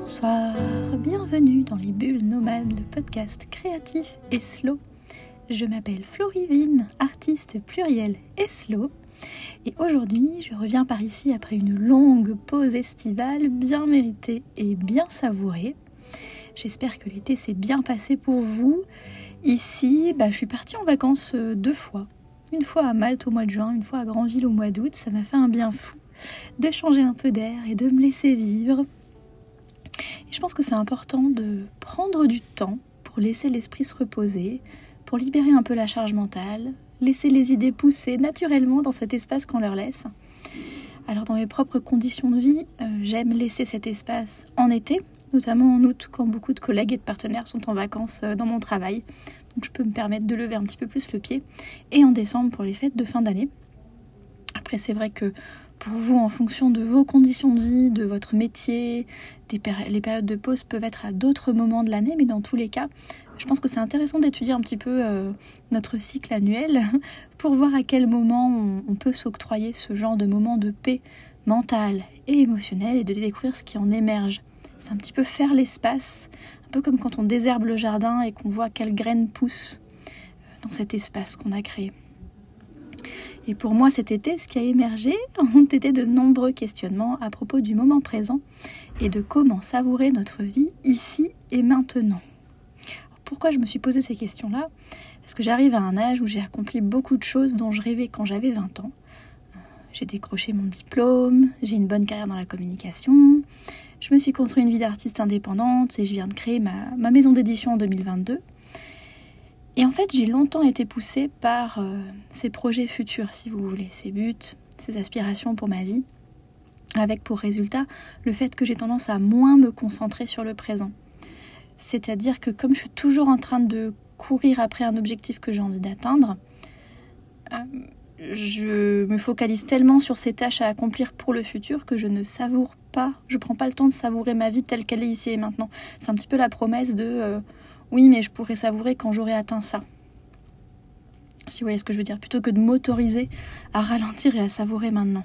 Bonsoir, bienvenue dans les Bulles Nomades, le podcast créatif et slow. Je m'appelle Florivine, artiste pluriel et slow. Et aujourd'hui, je reviens par ici après une longue pause estivale bien méritée et bien savourée. J'espère que l'été s'est bien passé pour vous. Ici, je suis partie en vacances 2 fois. Une fois à Malte au mois de juin, une fois à Granville au mois d'août. Ça m'a fait un bien fou de changer un peu d'air et de me laisser vivre. Et je pense que c'est important de prendre du temps pour laisser l'esprit se reposer, pour libérer un peu la charge mentale, laisser les idées pousser naturellement dans cet espace qu'on leur laisse. Alors dans mes propres conditions de vie, j'aime laisser cet espace en été, notamment en août quand beaucoup de collègues et de partenaires sont en vacances dans mon travail. Donc je peux me permettre de lever un petit peu plus le pied. Et en décembre pour les fêtes de fin d'année. Après c'est vrai que pour vous, en fonction de vos conditions de vie, de votre métier, les périodes de pause peuvent être à d'autres moments de l'année, mais dans tous les cas, je pense que c'est intéressant d'étudier un petit peu notre cycle annuel pour voir à quel moment on peut s'octroyer ce genre de moment de paix mentale et émotionnelle et de découvrir ce qui en émerge. C'est un petit peu faire l'espace, un peu comme quand on désherbe le jardin et qu'on voit quelles graines poussent dans cet espace qu'on a créé. Et pour moi cet été, ce qui a émergé ont été de nombreux questionnements à propos du moment présent et de comment savourer notre vie ici et maintenant. Pourquoi je me suis posé ces questions-là ? Parce que j'arrive à un âge où j'ai accompli beaucoup de choses dont je rêvais quand j'avais 20 ans. J'ai décroché mon diplôme, j'ai une bonne carrière dans la communication, je me suis construit une vie d'artiste indépendante et je viens de créer ma maison d'édition en 2022. Et en fait, j'ai longtemps été poussée par ces projets futurs, si vous voulez, ces buts, ces aspirations pour ma vie, avec pour résultat le fait que j'ai tendance à moins me concentrer sur le présent. C'est-à-dire que comme je suis toujours en train de courir après un objectif que j'ai envie d'atteindre, je me focalise tellement sur ces tâches à accomplir pour le futur que je ne savoure pas, je prends pas le temps de savourer ma vie telle qu'elle est ici et maintenant. C'est un petit peu la promesse de... oui, mais je pourrais savourer quand j'aurai atteint ça. Si vous voyez ce que je veux dire, plutôt que de m'autoriser à ralentir et à savourer maintenant.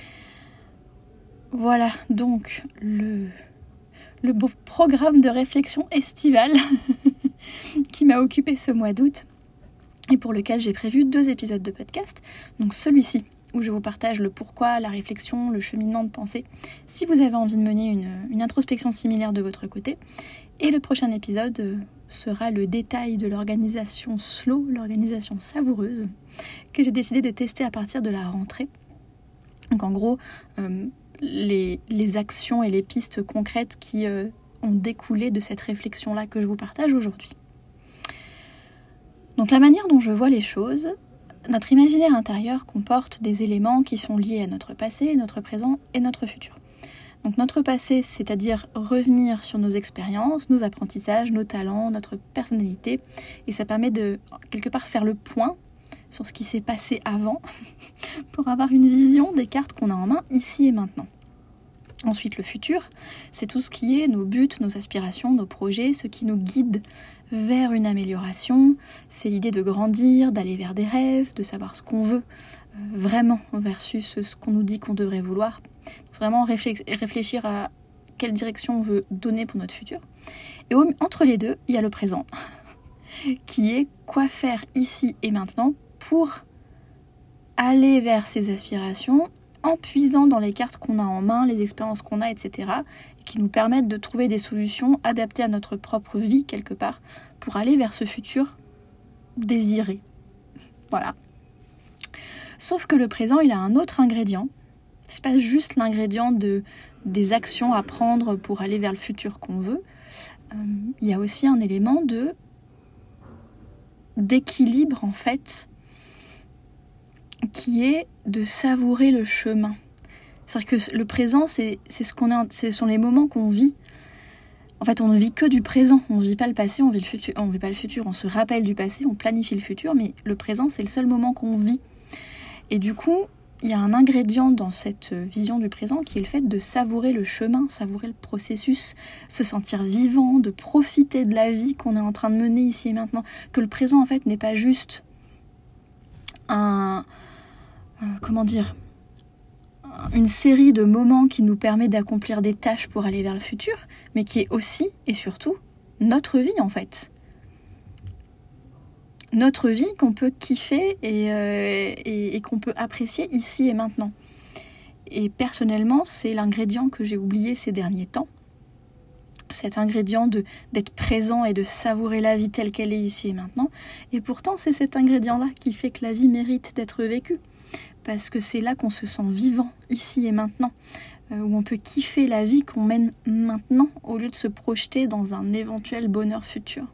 Voilà, donc le beau programme de réflexion estivale qui m'a occupé ce mois d'août et pour lequel j'ai prévu 2 épisodes de podcast. Donc celui-ci, où je vous partage le pourquoi, la réflexion, le cheminement de pensée, si vous avez envie de mener une introspection similaire de votre côté. Et le prochain épisode sera le détail de l'organisation slow, l'organisation savoureuse, que j'ai décidé de tester à partir de la rentrée. Donc en gros, les actions et les pistes concrètes qui ont découlé de cette réflexion-là que je vous partage aujourd'hui. Donc la manière dont je vois les choses, notre imaginaire intérieur comporte des éléments qui sont liés à notre passé, notre présent et notre futur. Donc notre passé, c'est-à-dire revenir sur nos expériences, nos apprentissages, nos talents, notre personnalité. Et ça permet de, quelque part, faire le point sur ce qui s'est passé avant pour avoir une vision des cartes qu'on a en main ici et maintenant. Ensuite, le futur, c'est tout ce qui est nos buts, nos aspirations, nos projets, ce qui nous guide vers une amélioration. C'est l'idée de grandir, d'aller vers des rêves, de savoir ce qu'on veut vraiment versus ce qu'on nous dit qu'on devrait vouloir. C'est vraiment réfléchir à quelle direction on veut donner pour notre futur. Et entre les deux, il y a le présent, qui est quoi faire ici et maintenant pour aller vers ces aspirations en puisant dans les cartes qu'on a en main, les expériences qu'on a, etc., qui nous permettent de trouver des solutions adaptées à notre propre vie, quelque part, pour aller vers ce futur désiré. Voilà. Sauf que le présent, il a un autre ingrédient. C'est pas juste l'ingrédient des actions à prendre pour aller vers le futur qu'on veut. Il y a aussi un élément d'équilibre, en fait, qui est de savourer le chemin. C'est-à-dire que le présent, ce sont les moments qu'on vit. En fait, on ne vit que du présent. On ne vit pas le passé, on vit pas le futur. On se rappelle du passé, on planifie le futur, mais le présent, c'est le seul moment qu'on vit. Et du coup, il y a un ingrédient dans cette vision du présent qui est le fait de savourer le chemin, savourer le processus, se sentir vivant, de profiter de la vie qu'on est en train de mener ici et maintenant. Que le présent, en fait, n'est pas juste un une série de moments qui nous permet d'accomplir des tâches pour aller vers le futur, mais qui est aussi et surtout notre vie en fait. Notre vie qu'on peut kiffer et qu'on peut apprécier ici et maintenant. Et personnellement, c'est l'ingrédient que j'ai oublié ces derniers temps. Cet ingrédient d'être présent et de savourer la vie telle qu'elle est ici et maintenant. Et pourtant, c'est cet ingrédient-là qui fait que la vie mérite d'être vécue. Parce que c'est là qu'on se sent vivant, ici et maintenant. Où on peut kiffer la vie qu'on mène maintenant au lieu de se projeter dans un éventuel bonheur futur.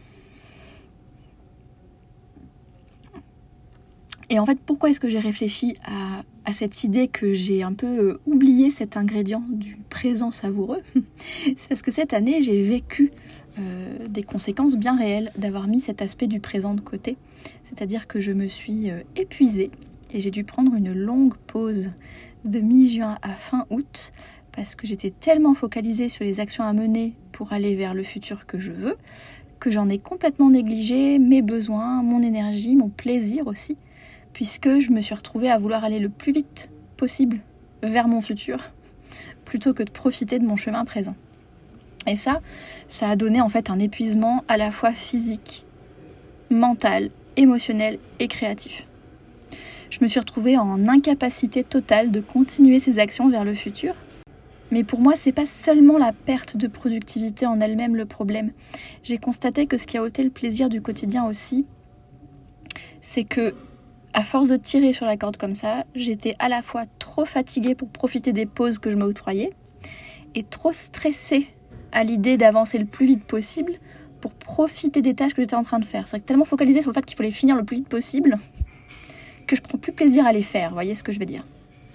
Et en fait, pourquoi est-ce que j'ai réfléchi à cette idée que j'ai un peu oublié cet ingrédient du présent savoureux? C'est parce que cette année, j'ai vécu des conséquences bien réelles d'avoir mis cet aspect du présent de côté. C'est-à-dire que je me suis épuisée et j'ai dû prendre une longue pause de mi-juin à fin août parce que j'étais tellement focalisée sur les actions à mener pour aller vers le futur que je veux que j'en ai complètement négligé mes besoins, mon énergie, mon plaisir aussi, puisque je me suis retrouvée à vouloir aller le plus vite possible vers mon futur, plutôt que de profiter de mon chemin présent. Et ça a donné en fait un épuisement à la fois physique, mental, émotionnel et créatif. Je me suis retrouvée en incapacité totale de continuer ces actions vers le futur. Mais pour moi, c'est pas seulement la perte de productivité en elle-même le problème. J'ai constaté que ce qui a ôté le plaisir du quotidien aussi, c'est que à force de tirer sur la corde comme ça, j'étais à la fois trop fatiguée pour profiter des pauses que je m'octroyais et trop stressée à l'idée d'avancer le plus vite possible pour profiter des tâches que j'étais en train de faire. C'est tellement focalisée sur le fait qu'il faut les finir le plus vite possible que je prends plus plaisir à les faire, vous voyez ce que je veux dire.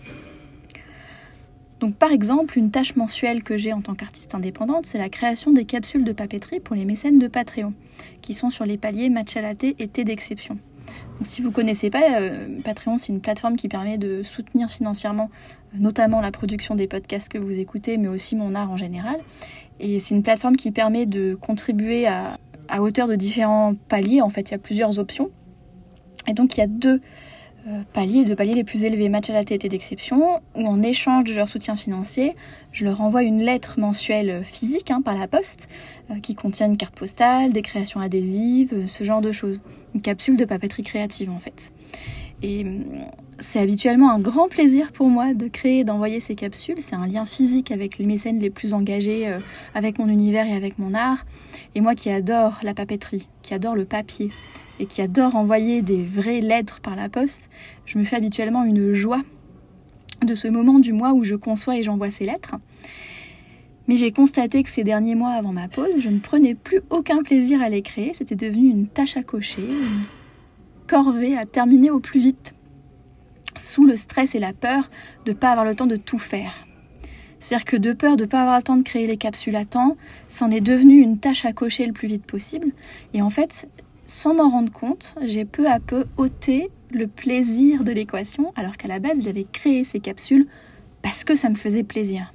Donc par exemple, une tâche mensuelle que j'ai en tant qu'artiste indépendante, c'est la création des capsules de papeterie pour les mécènes de Patreon, qui sont sur les paliers matcha latte et thé d'exception. Donc, si vous ne connaissez pas, Patreon, c'est une plateforme qui permet de soutenir financièrement notamment la production des podcasts que vous écoutez, mais aussi mon art en général. Et c'est une plateforme qui permet de contribuer à hauteur de différents paliers. En fait, il y a plusieurs options. Et donc, il y a deux paliers les plus élevés, matcha latte et thé d'exception, où en échange de leur soutien financier, je leur envoie une lettre mensuelle physique par la poste, qui contient une carte postale, des créations adhésives, ce genre de choses. Une capsule de papeterie créative en fait. Et c'est habituellement un grand plaisir pour moi de créer et d'envoyer ces capsules. C'est un lien physique avec les mécènes les plus engagés, avec mon univers et avec mon art. Et moi qui adore la papeterie, qui adore le papier, et qui adore envoyer des vraies lettres par la poste, je me fais habituellement une joie de ce moment du mois où je conçois et j'envoie ces lettres. Mais j'ai constaté que ces derniers mois avant ma pause, je ne prenais plus aucun plaisir à les créer. C'était devenu une tâche à cocher, une corvée à terminer au plus vite, sous le stress et la peur de ne pas avoir le temps de tout faire. C'est-à-dire que de peur de ne pas avoir le temps de créer les capsules à temps, c'en est devenu une tâche à cocher le plus vite possible. Et en fait, sans m'en rendre compte, j'ai peu à peu ôté le plaisir de l'équation, alors qu'à la base, j'avais créé ces capsules parce que ça me faisait plaisir.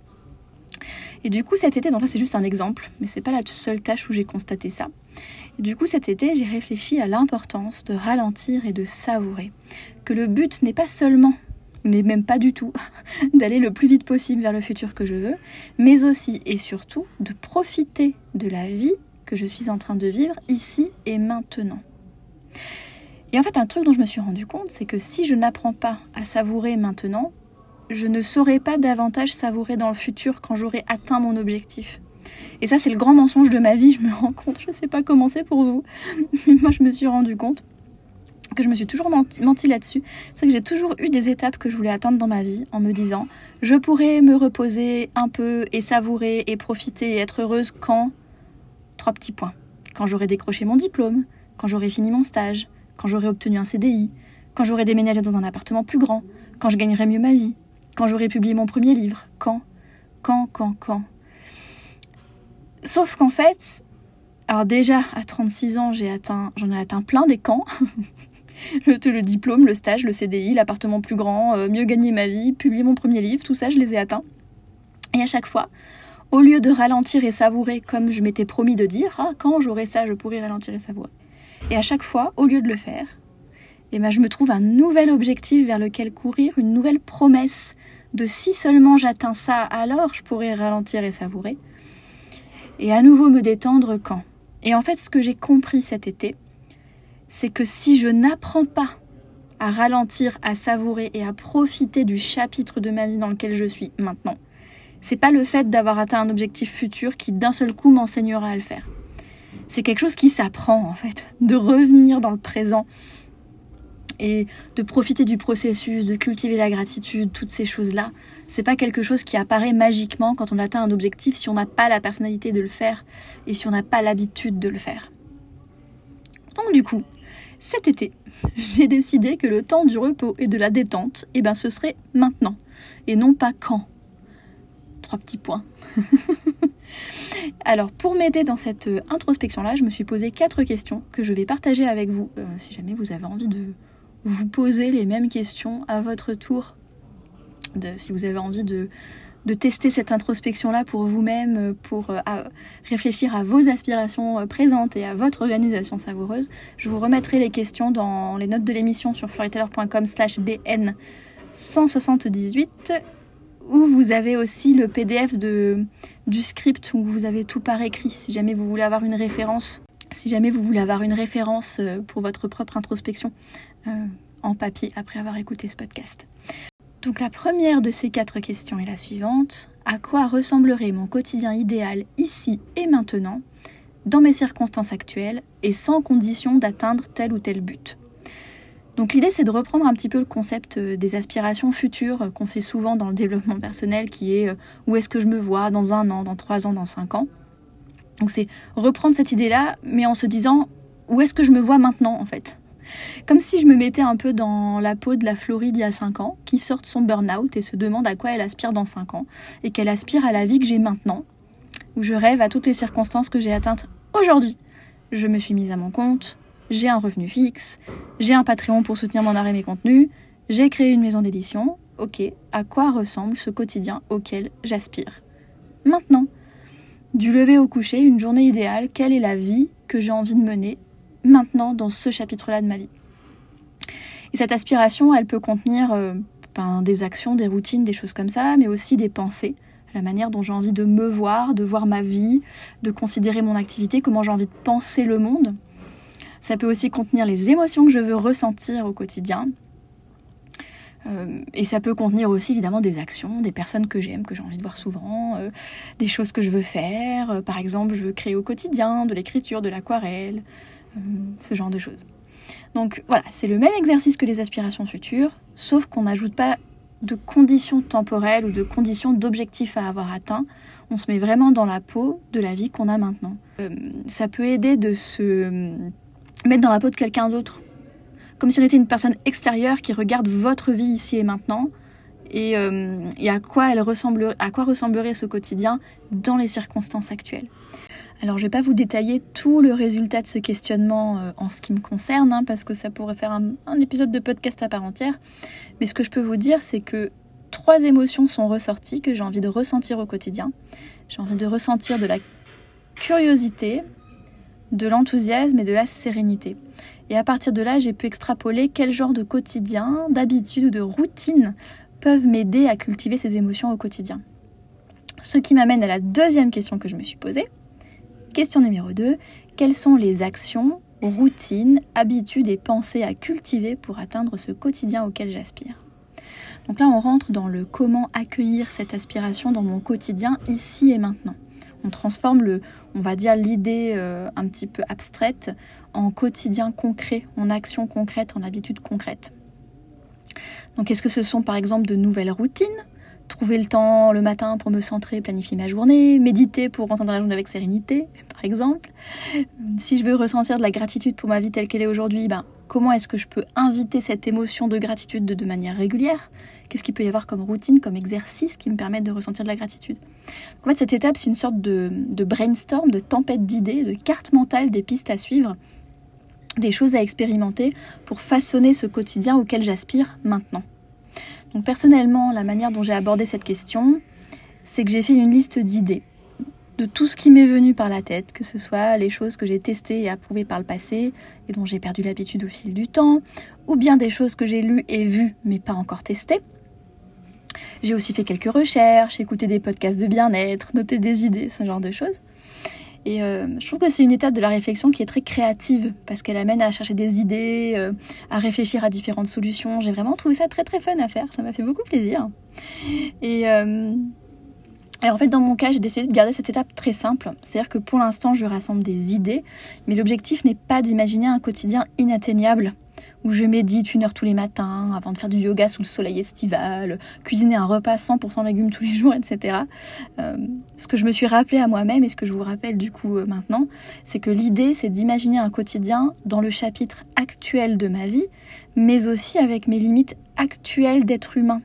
Et du coup, cet été, donc là c'est juste un exemple, mais c'est pas la seule tâche où j'ai constaté ça. Et du coup, cet été, j'ai réfléchi à l'importance de ralentir et de savourer. Que le but n'est pas seulement, n'est même pas du tout, d'aller le plus vite possible vers le futur que je veux, mais aussi et surtout de profiter de la vie que je suis en train de vivre ici et maintenant. Et en fait, un truc dont je me suis rendu compte, c'est que si je n'apprends pas à savourer maintenant, je ne saurai pas davantage savourer dans le futur quand j'aurai atteint mon objectif. Et ça, c'est le grand mensonge de ma vie, je me rends compte. Je ne sais pas comment c'est pour vous, mais moi, je me suis rendu compte que je me suis toujours menti là-dessus. C'est que j'ai toujours eu des étapes que je voulais atteindre dans ma vie en me disant « Je pourrais me reposer un peu et savourer et profiter et être heureuse quand… » 3 petits points. Quand j'aurai décroché mon diplôme, quand j'aurai fini mon stage, quand j'aurai obtenu un CDI, quand j'aurai déménagé dans un appartement plus grand, quand je gagnerai mieux ma vie, quand j'aurai publié mon premier livre, quand. Sauf qu'en fait, alors déjà à 36 ans, j'en ai atteint plein des camps. Le diplôme, le stage, le CDI, l'appartement plus grand, mieux gagner ma vie, publier mon premier livre, tout ça, je les ai atteints. Et à chaque fois, au lieu de ralentir et savourer comme je m'étais promis de dire, quand j'aurai ça, je pourrai ralentir et savourer. Et à chaque fois, au lieu de le faire, et je me trouve un nouvel objectif vers lequel courir, une nouvelle promesse de si seulement j'atteins ça, alors je pourrai ralentir et savourer. Et à nouveau me détendre quand ? Et en fait, ce que j'ai compris cet été, c'est que si je n'apprends pas à ralentir, à savourer et à profiter du chapitre de ma vie dans lequel je suis maintenant, c'est pas le fait d'avoir atteint un objectif futur qui d'un seul coup m'enseignera à le faire. C'est quelque chose qui s'apprend en fait, de revenir dans le présent et de profiter du processus, de cultiver la gratitude, toutes ces choses-là. C'est pas quelque chose qui apparaît magiquement quand on atteint un objectif si on n'a pas la personnalité de le faire et si on n'a pas l'habitude de le faire. Donc du coup, cet été, j'ai décidé que le temps du repos et de la détente, ce serait maintenant et non pas quand. 3 petits points. Alors, pour m'aider dans cette introspection-là, je me suis posé 4 questions que je vais partager avec vous, si jamais vous avez envie de vous poser les mêmes questions à votre tour, si vous avez envie de tester cette introspection-là pour vous-même, pour réfléchir à vos aspirations présentes et à votre organisation savoureuse. Je vous remettrai les questions dans les notes de l'émission sur floritaylor.com/bn 178, où vous avez aussi le PDF du script où vous avez tout par écrit, si jamais vous voulez avoir une référence. Pour votre propre introspection en papier après avoir écouté ce podcast. Donc la première de ces 4 questions est la suivante. À quoi ressemblerait mon quotidien idéal ici et maintenant, dans mes circonstances actuelles et sans condition d'atteindre tel ou tel but ? Donc l'idée, c'est de reprendre un petit peu le concept des aspirations futures qu'on fait souvent dans le développement personnel, qui est où est-ce que je me vois dans 1 an, dans 3 ans, dans 5 ans. Donc c'est reprendre cette idée-là, mais en se disant où est-ce que je me vois maintenant en fait. Comme si je me mettais un peu dans la peau de la Florie d'il y a 5 ans, qui sort de son burn-out et se demande à quoi elle aspire dans 5 ans, et qu'elle aspire à la vie que j'ai maintenant, où je rêve à toutes les circonstances que j'ai atteintes aujourd'hui. Je me suis mise à mon compte, j'ai un revenu fixe, j'ai un Patreon pour soutenir mon art et mes contenus, j'ai créé une maison d'édition. Ok, à quoi ressemble ce quotidien auquel j'aspire maintenant ? Du lever au coucher, une journée idéale, quelle est la vie que j'ai envie de mener maintenant dans ce chapitre-là de ma vie ? Et cette aspiration, elle peut contenir des actions, des routines, des choses comme ça, mais aussi des pensées, la manière dont j'ai envie de me voir, de voir ma vie, de considérer mon activité, comment j'ai envie de penser le monde. Ça peut aussi contenir les émotions que je veux ressentir au quotidien. Et ça peut contenir aussi évidemment des actions, des personnes que j'aime, que j'ai envie de voir souvent, des choses que je veux faire. Par exemple, je veux créer au quotidien de l'écriture, de l'aquarelle, ce genre de choses. Donc voilà, c'est le même exercice que les aspirations futures, sauf qu'on n'ajoute pas de conditions temporelles ou de conditions d'objectifs à avoir atteints. On se met vraiment dans la peau de la vie qu'on a maintenant. Ça peut aider de se mettre dans la peau de quelqu'un d'autre, comme si on était une personne extérieure qui regarde votre vie ici et maintenant, et à quoi ressemblerait ce quotidien dans les circonstances actuelles. Alors je ne vais pas vous détailler tout le résultat de ce questionnement en ce qui me concerne, parce que ça pourrait faire un épisode de podcast à part entière, mais ce que je peux vous dire, c'est que 3 émotions sont ressorties que j'ai envie de ressentir au quotidien. J'ai envie de ressentir de la curiosité, de l'enthousiasme et de la sérénité. Et à partir de là, j'ai pu extrapoler quel genre de quotidien, d'habitude ou de routine peuvent m'aider à cultiver ces émotions au quotidien. Ce qui m'amène à la 2e question que je me suis posée. Question numéro 2, quelles sont les actions, routines, habitudes et pensées à cultiver pour atteindre ce quotidien auquel j'aspire ? Donc là, on rentre dans le comment accueillir cette aspiration dans mon quotidien ici et maintenant. On transforme l'idée un petit peu abstraite en quotidien concret, en action concrète, en habitude concrète. Donc est-ce que ce sont par exemple de nouvelles routines ? Trouver le temps le matin pour me centrer, planifier ma journée, méditer pour rentrer dans la journée avec sérénité, par exemple. Si je veux ressentir de la gratitude pour ma vie telle qu'elle est aujourd'hui, comment est-ce que je peux inviter cette émotion de gratitude de manière régulière ? Qu'est-ce qu'il peut y avoir comme routine, comme exercice qui me permettent de ressentir de la gratitude ? En fait, cette étape, c'est une sorte de brainstorm, de tempête d'idées, de carte mentale des pistes à suivre, des choses à expérimenter pour façonner ce quotidien auquel j'aspire maintenant. Donc personnellement, la manière dont j'ai abordé cette question, c'est que j'ai fait une liste d'idées. de tout ce qui m'est venu par la tête, que ce soit les choses que j'ai testées et approuvées par le passé et dont j'ai perdu l'habitude au fil du temps, ou bien des choses que j'ai lues et vues mais pas encore testées. J'ai aussi fait quelques recherches, écouté des podcasts de bien-être, noté des idées, ce genre de choses. Et je trouve que c'est une étape de la réflexion qui est très créative parce qu'elle amène à chercher des idées, à réfléchir à différentes solutions. J'ai vraiment trouvé ça très très fun à faire, ça m'a fait beaucoup plaisir. Et en fait, dans mon cas, j'ai décidé de garder cette étape très simple. C'est-à-dire que pour l'instant, je rassemble des idées, mais l'objectif n'est pas d'imaginer un quotidien inatteignable où je médite 1 heure tous les matins avant de faire du yoga sous le soleil estival, cuisiner un repas 100% légumes tous les jours, etc. Ce que je me suis rappelé à moi-même et ce que je vous rappelle du coup maintenant, c'est que l'idée, c'est d'imaginer un quotidien dans le chapitre actuel de ma vie, mais aussi avec mes limites actuelles d'être humain.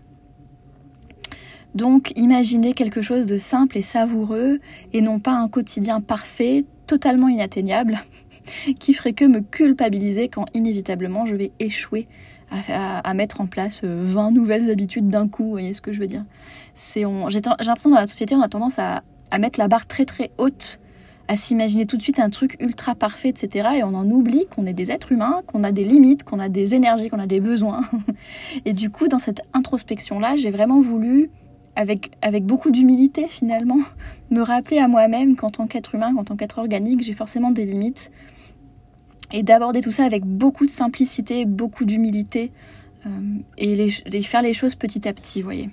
Donc, imaginez quelque chose de simple et savoureux et non pas un quotidien parfait, totalement inatteignable, qui ferait que me culpabiliser quand inévitablement je vais échouer à mettre en place 20 nouvelles habitudes d'un coup, vous voyez ce que je veux dire. J'ai l'impression dans la société, on a tendance à mettre la barre très très haute, à s'imaginer tout de suite un truc ultra parfait, etc. Et on en oublie qu'on est des êtres humains, qu'on a des limites, qu'on a des énergies, qu'on a des besoins. Et du coup, dans cette introspection-là, j'ai vraiment voulu, avec beaucoup d'humilité finalement, me rappeler à moi-même qu'en tant qu'être humain, qu'en tant qu'être organique, j'ai forcément des limites. Et d'aborder tout ça avec beaucoup de simplicité, beaucoup d'humilité, et faire les choses petit à petit, vous voyez.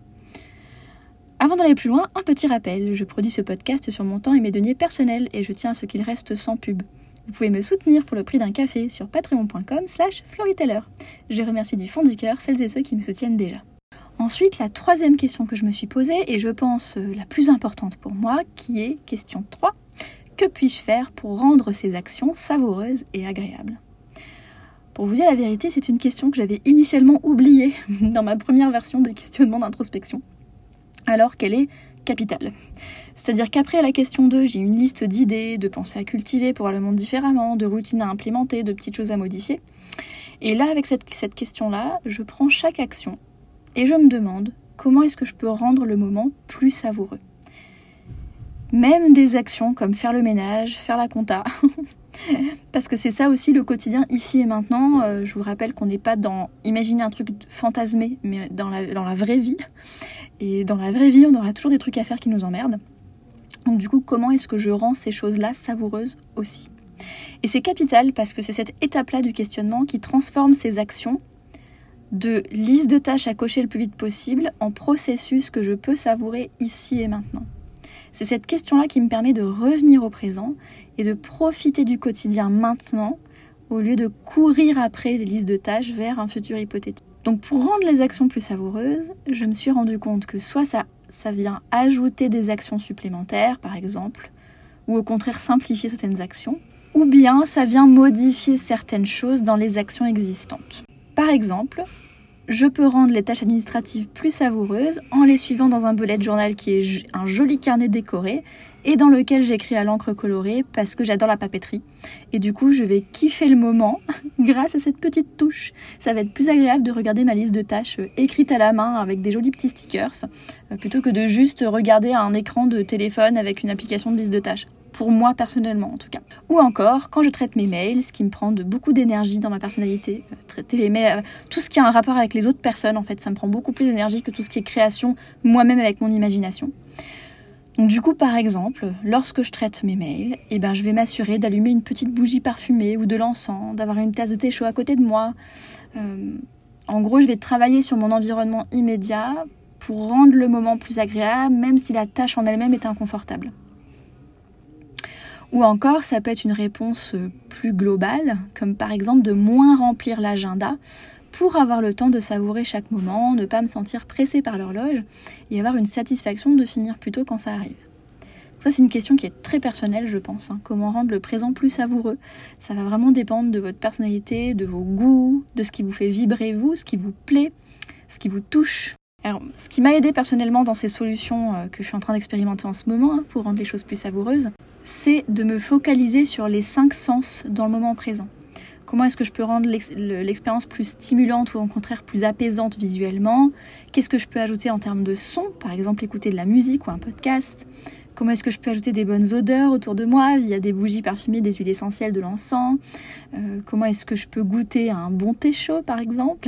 Avant d'aller plus loin, un petit rappel. Je produis ce podcast sur mon temps et mes deniers personnels, et je tiens à ce qu'il reste sans pub. Vous pouvez me soutenir pour le prix d'un café sur patreon.com/FloriTaylor. Je remercie du fond du cœur celles et ceux qui me soutiennent déjà. Ensuite, la troisième question que je me suis posée, et je pense la plus importante pour moi, qui est question 3. Que puis-je faire pour rendre ces actions savoureuses et agréables ? Pour vous dire la vérité, c'est une question que j'avais initialement oubliée dans ma première version des questionnements d'introspection, alors qu'elle est capitale. C'est-à-dire qu'après la question 2, j'ai une liste d'idées, de pensées à cultiver pour voir le monde différemment, de routines à implémenter, de petites choses à modifier. Et là, avec cette question-là, je prends chaque action et je me demande comment est-ce que je peux rendre le moment plus savoureux. Même des actions comme faire le ménage, faire la compta, parce que c'est ça aussi le quotidien ici et maintenant. Je vous rappelle qu'on n'est pas dans imaginer un truc fantasmé, mais dans la vraie vie. Et dans la vraie vie, on aura toujours des trucs à faire qui nous emmerdent. Donc du coup, comment est-ce que je rends ces choses-là savoureuses aussi ? Et c'est capital parce que c'est cette étape-là du questionnement qui transforme ces actions de liste de tâches à cocher le plus vite possible en processus que je peux savourer ici et maintenant. C'est cette question-là qui me permet de revenir au présent et de profiter du quotidien maintenant au lieu de courir après les listes de tâches vers un futur hypothétique. Donc pour rendre les actions plus savoureuses, je me suis rendu compte que soit ça vient ajouter des actions supplémentaires, par exemple, ou au contraire simplifier certaines actions, ou bien ça vient modifier certaines choses dans les actions existantes. Par exemple, je peux rendre les tâches administratives plus savoureuses en les suivant dans un bullet journal qui est un joli carnet décoré et dans lequel j'écris à l'encre colorée parce que j'adore la papeterie. Et du coup, je vais kiffer le moment grâce à cette petite touche. Ça va être plus agréable de regarder ma liste de tâches écrite à la main avec des jolis petits stickers plutôt que de juste regarder un écran de téléphone avec une application de liste de tâches. Pour moi personnellement en tout cas. Ou encore, quand je traite mes mails, ce qui me prend beaucoup d'énergie dans ma personnalité, traiter les mails, tout ce qui a un rapport avec les autres personnes, en fait, ça me prend beaucoup plus d'énergie que tout ce qui est création moi-même avec mon imagination. Donc du coup, par exemple, lorsque je traite mes mails, je vais m'assurer d'allumer une petite bougie parfumée ou de l'encens, d'avoir une tasse de thé chaud à côté de moi. En gros, je vais travailler sur mon environnement immédiat pour rendre le moment plus agréable, même si la tâche en elle-même est inconfortable. Ou encore, ça peut être une réponse plus globale, comme par exemple de moins remplir l'agenda pour avoir le temps de savourer chaque moment, ne pas me sentir pressée par l'horloge et avoir une satisfaction de finir plus tôt quand ça arrive. Donc ça, c'est une question qui est très personnelle, je pense. Comment rendre le présent plus savoureux ? Ça va vraiment dépendre de votre personnalité, de vos goûts, de ce qui vous fait vibrer vous, ce qui vous plaît, ce qui vous touche. Alors, ce qui m'a aidé personnellement dans ces solutions que je suis en train d'expérimenter en ce moment pour rendre les choses plus savoureuses, c'est de me focaliser sur les 5 sens dans le moment présent. Comment est-ce que je peux rendre l'expérience plus stimulante ou au contraire plus apaisante visuellement? Qu'est-ce que je peux ajouter en termes de son? Par exemple, écouter de la musique ou un podcast. Comment est-ce que je peux ajouter des bonnes odeurs autour de moi via des bougies parfumées, des huiles essentielles, de l'encens? Comment est-ce que je peux goûter à un bon thé chaud, par exemple?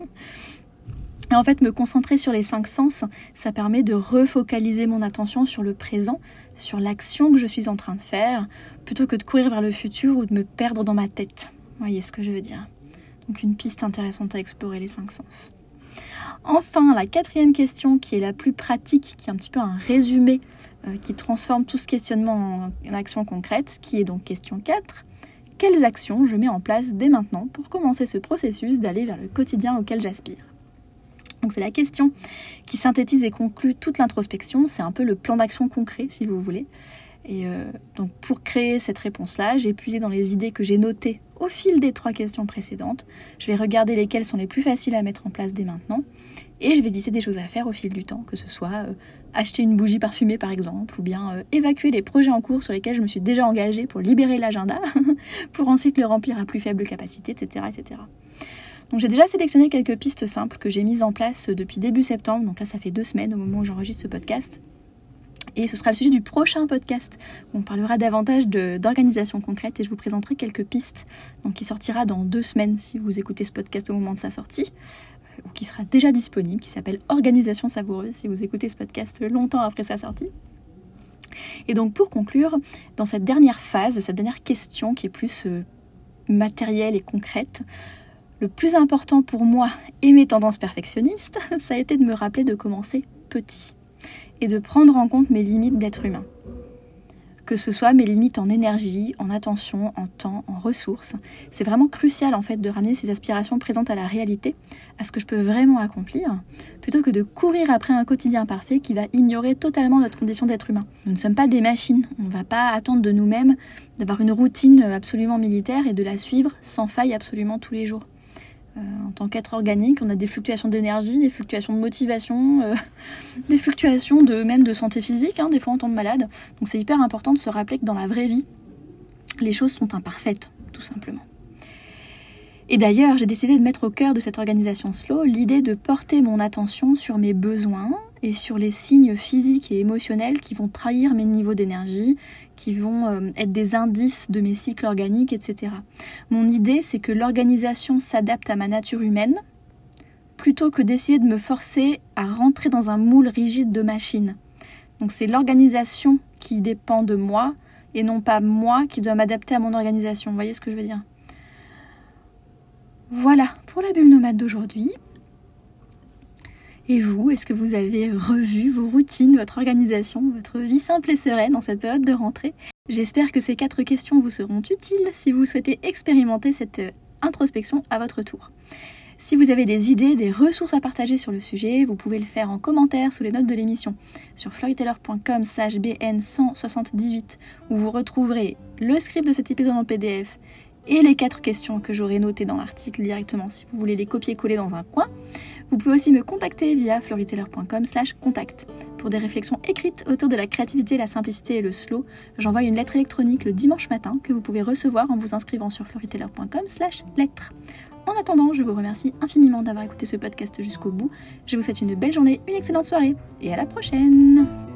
Et en fait, me concentrer sur les 5 sens, ça permet de refocaliser mon attention sur le présent, sur l'action que je suis en train de faire, plutôt que de courir vers le futur ou de me perdre dans ma tête. Vous voyez ce que je veux dire? Donc une piste intéressante à explorer, les 5 sens. Enfin, la 4e question, qui est la plus pratique, qui est un petit peu un résumé, qui transforme tout ce questionnement en action concrète, qui est donc question 4. Quelles actions je mets en place dès maintenant pour commencer ce processus d'aller vers le quotidien auquel j'aspire? Donc c'est la question qui synthétise et conclut toute l'introspection, c'est un peu le plan d'action concret si vous voulez. Et donc pour créer cette réponse-là, j'ai puisé dans les idées que j'ai notées au fil des 3 questions précédentes. Je vais regarder lesquelles sont les plus faciles à mettre en place dès maintenant. Et je vais glisser des choses à faire au fil du temps, que ce soit acheter une bougie parfumée par exemple, ou bien évacuer les projets en cours sur lesquels je me suis déjà engagée pour libérer l'agenda, pour ensuite le remplir à plus faible capacité, etc. etc. Donc j'ai déjà sélectionné quelques pistes simples que j'ai mises en place depuis début septembre, donc là ça fait 2 semaines au moment où j'enregistre ce podcast. Et ce sera le sujet du prochain podcast où on parlera davantage d'organisation concrète et je vous présenterai quelques pistes donc qui sortira dans 2 semaines si vous écoutez ce podcast au moment de sa sortie ou qui sera déjà disponible, qui s'appelle Organisation savoureuse si vous écoutez ce podcast longtemps après sa sortie. Et donc pour conclure, dans cette dernière phase, cette dernière question qui est plus matérielle et concrète, le plus important pour moi et mes tendances perfectionnistes, ça a été de me rappeler de commencer petit et de prendre en compte mes limites d'être humain. Que ce soit mes limites en énergie, en attention, en temps, en ressources. C'est vraiment crucial en fait de ramener ces aspirations présentes à la réalité, à ce que je peux vraiment accomplir, plutôt que de courir après un quotidien parfait qui va ignorer totalement notre condition d'être humain. Nous ne sommes pas des machines, on ne va pas attendre de nous-mêmes d'avoir une routine absolument militaire et de la suivre sans faille absolument tous les jours. En tant qu'être organique, on a des fluctuations d'énergie, des fluctuations de motivation, des fluctuations même de santé physique, des fois on tombe malade. Donc c'est hyper important de se rappeler que dans la vraie vie, les choses sont imparfaites, tout simplement. Et d'ailleurs, j'ai décidé de mettre au cœur de cette organisation slow l'idée de porter mon attention sur mes besoins et sur les signes physiques et émotionnels qui vont trahir mes niveaux d'énergie, qui vont être des indices de mes cycles organiques, etc. Mon idée, c'est que l'organisation s'adapte à ma nature humaine, plutôt que d'essayer de me forcer à rentrer dans un moule rigide de machine. Donc c'est l'organisation qui dépend de moi, et non pas moi qui dois m'adapter à mon organisation. Vous voyez ce que je veux dire ? Voilà pour la bulle nomade d'aujourd'hui. Et vous, est-ce que vous avez revu vos routines, votre organisation, votre vie simple et sereine en cette période de rentrée? J'espère que ces 4 questions vous seront utiles si vous souhaitez expérimenter cette introspection à votre tour. Si vous avez des idées, des ressources à partager sur le sujet, vous pouvez le faire en commentaire sous les notes de l'émission sur floritaylor.com/bn178 où vous retrouverez le script de cet épisode en PDF et les 4 questions que j'aurai notées dans l'article directement si vous voulez les copier-coller dans un coin. Vous pouvez aussi me contacter via floritaylor.com/contact. Pour des réflexions écrites autour de la créativité, la simplicité et le slow, j'envoie une lettre électronique le dimanche matin que vous pouvez recevoir en vous inscrivant sur floritaylor.com/lettre. En attendant, je vous remercie infiniment d'avoir écouté ce podcast jusqu'au bout. Je vous souhaite une belle journée, une excellente soirée et à la prochaine!